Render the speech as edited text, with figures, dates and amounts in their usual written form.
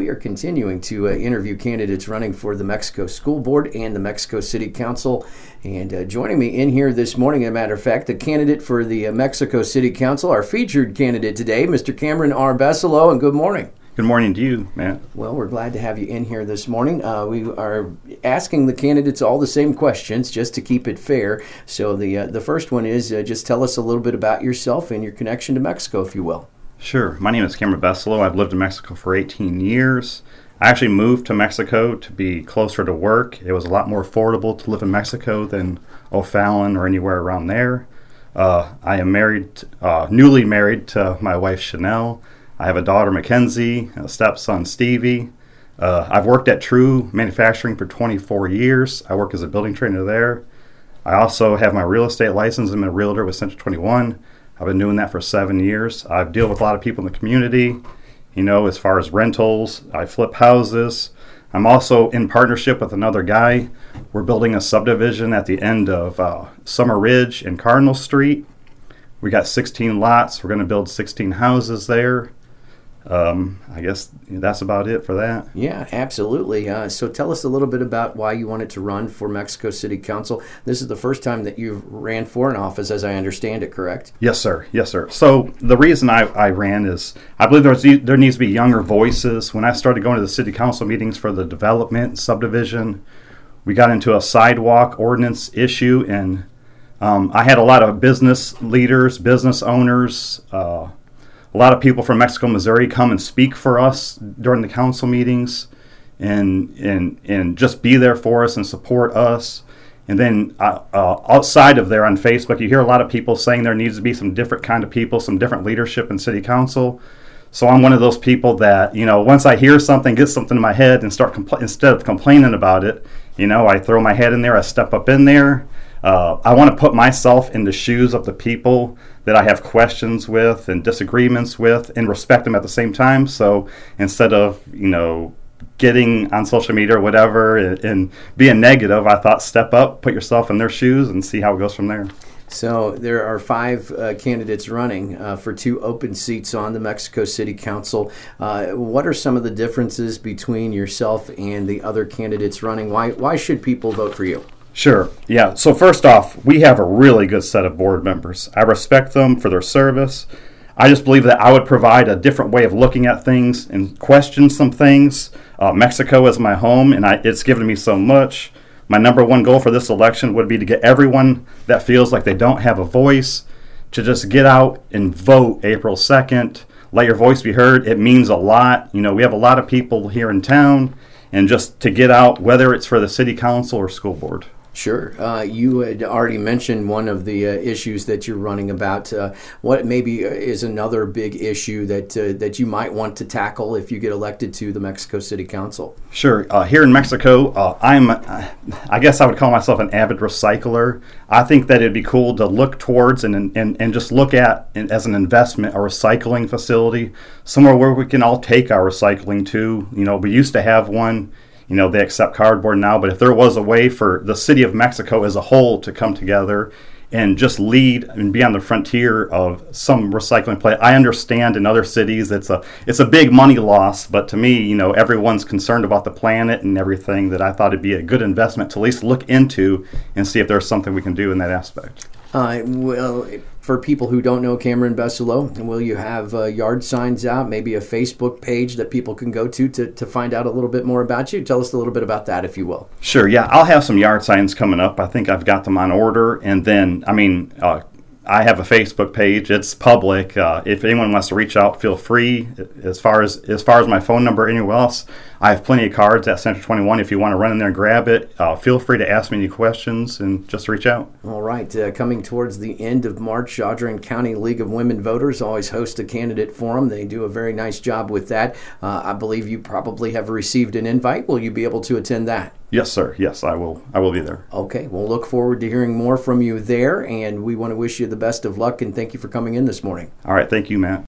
we are continuing to interview candidates running for the Mexico School Board and the Mexico City Council. And joining me in here this morning, as a matter of fact, the candidate for the Mexico City Council, our featured candidate today, Mr. Cameron R. Besselo, and good morning. Good morning to you, Matt. Well, we're glad to have you in here this morning. We are asking the candidates all the same questions just to keep it fair. So the first one is just tell us a little bit about yourself and your connection to Mexico, if you will. Sure. My name is Cameron Besselo. I've lived in Mexico for 18 years. I actually moved to Mexico to be closer to work. It was a lot more affordable to live in Mexico than O'Fallon or anywhere around there. I am newly married to my wife, Chanel. I have a daughter, Mackenzie, a stepson, Stevie. I've worked at True Manufacturing for 24 years. I work as a building trainer there. I also have my real estate license. I'm a realtor with Century 21. I've been doing that for 7 years. I deal with a lot of people in the community, as far as rentals. I flip houses. I'm also in partnership with another guy. We're building a subdivision at the end of Summer Ridge and Cardinal Street. We got 16 lots. We're going to build 16 houses there. I guess that's about it for that. Yeah, absolutely. So tell us a little bit about why you wanted to run for Mexico City Council. This is the first time that you've ran for an office, as I understand it, correct? Yes, sir. Yes, sir. So the reason I ran is I believe there needs to be younger voices. When I started going to the city council meetings for the development subdivision, we got into a sidewalk ordinance issue, and I had a lot of business leaders, business owners, a lot of people from Mexico, Missouri come and speak for us during the council meetings and just be there for us and support us. And then outside of there on Facebook, you hear a lot of people saying there needs to be some different kind of people, some different leadership in city council. So I'm one of those people that, once I hear something, get something in my head and start instead of complaining about it, I throw my head in there, I step up in there. I want to put myself in the shoes of the people that I have questions with and disagreements with and respect them at the same time. So instead of, getting on social media or whatever and being negative, I thought step up, put yourself in their shoes and see how it goes from there. So there are 5 candidates running for 2 open seats on the Mexico City Council. What are some of the differences between yourself and the other candidates running? Why should people vote for you? Sure. Yeah. So first off, we have a really good set of board members. I respect them for their service. I just believe that I would provide a different way of looking at things and question some things. Mexico is my home, and it's given me so much. My number one goal for this election would be to get everyone that feels like they don't have a voice to just get out and vote April 2nd. Let your voice be heard. It means a lot. We have a lot of people here in town, and just to get out, whether it's for the city council or school board. Sure. You had already mentioned one of the issues that you're running about. What maybe is another big issue that you might want to tackle if you get elected to the Mexico City Council? Sure. Here in Mexico, I guess I would call myself an avid recycler. I think that it'd be cool to look towards and just look at as an investment a recycling facility, somewhere where we can all take our recycling to. We used to have one. They accept cardboard now, but if there was a way for the city of Mexico as a whole to come together and just lead and be on the frontier of some recycling play. I understand in other cities it's a big money loss, but to me, everyone's concerned about the planet and everything, that I thought it'd be a good investment to at least look into and see if there's something we can do in that aspect. Well, for people who don't know Cameron Besselo, will you have yard signs out, maybe a Facebook page that people can go to find out a little bit more about you? Tell us a little bit about that, if you will. Sure, yeah. I'll have some yard signs coming up. I think I've got them on order. And then, I have a Facebook page. It's public. If anyone wants to reach out, feel free. As far as my phone number, anywhere else, I have plenty of cards at Century 21. If you want to run in there and grab it, feel free to ask me any questions and just reach out. All right. Coming towards the end of March, Audrain County League of Women Voters always host a candidate forum. They do a very nice job with that. I believe you probably have received an invite. Will you be able to attend that? Yes, sir. Yes, I will be there. Okay. We'll look forward to hearing more from you there, and we want to wish you the best of luck, and thank you for coming in this morning. All right. Thank you, Matt.